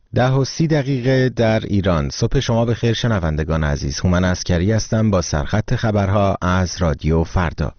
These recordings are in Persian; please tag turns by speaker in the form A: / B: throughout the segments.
A: 10:30 در ایران. صبح شما بخیر شنوندگان عزیز. هومن عسکری هستم با سرخط خبرها از رادیو فردا.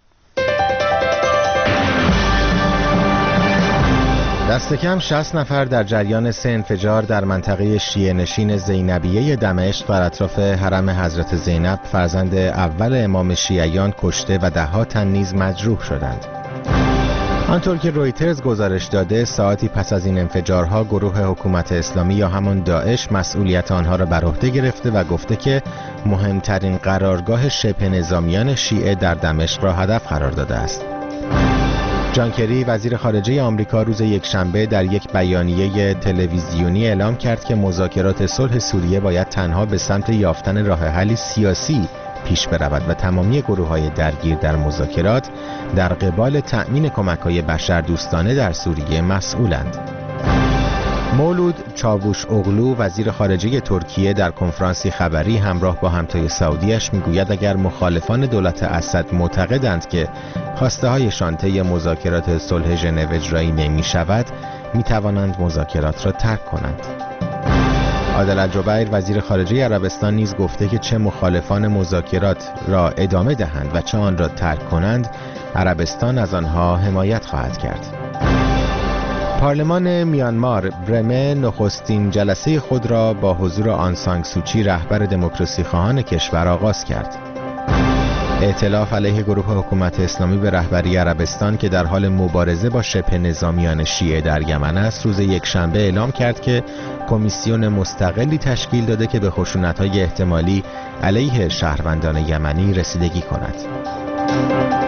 A: دست کم 60 نفر در جریان 3 انفجار در منطقه شیعه نشین زینبیه دمشق در اطراف حرم حضرت زینب فرزند اول امام شیعیان کشته و ده‌ها تن نیز مجروح شدند. آنطور که رویترز گزارش داده، ساعتی پس از این انفجارها گروه حکومت اسلامی یا همان داعش مسئولیت آنها را بر عهده گرفته و گفته که مهمترین قرارگاه شبه نظامیان شیعه در دمشق را هدف قرار داده است. جان کری وزیر خارجه آمریکا روز یکشنبه در یک بیانیه تلویزیونی اعلام کرد که مذاکرات صلح سوریه باید تنها به سمت یافتن راه حلی سیاسی پیش برود و تمامی گروه‌های درگیر در مذاکرات در قبال تأمین کمک‌های بشردوستانه در سوریه مسئولند. مولود چاووش اغلو وزیر خارجه ترکیه در کنفرانسی خبری همراه با همتای سعودیش میگوید اگر مخالفان دولت اسد معتقدند که خواسته‌هایشان طی مذاکرات صلح ژنو اجرایی نمی‌شود، می‌توانند مذاکرات را ترک کنند. عادل الجبیر وزیر خارجه عربستان نیز گفته که چه مخالفان مذاکرات را ادامه دهند و چه آن را ترک کنند، عربستان از آنها حمایت خواهد کرد. پارلمان میانمار برمه نخستین جلسه خود را با حضور آن سان سوچی رهبر دموکراسی خواهان کشور آغاز کرد. ائتلاف علیه گروه حکومت اسلامی به رهبری عربستان که در حال مبارزه با شبه نظامیان شیعه در یمن است، روز یکشنبه اعلام کرد که کمیسیون مستقلی تشکیل داده که به خشونت‌های احتمالی علیه شهروندان یمنی رسیدگی کند.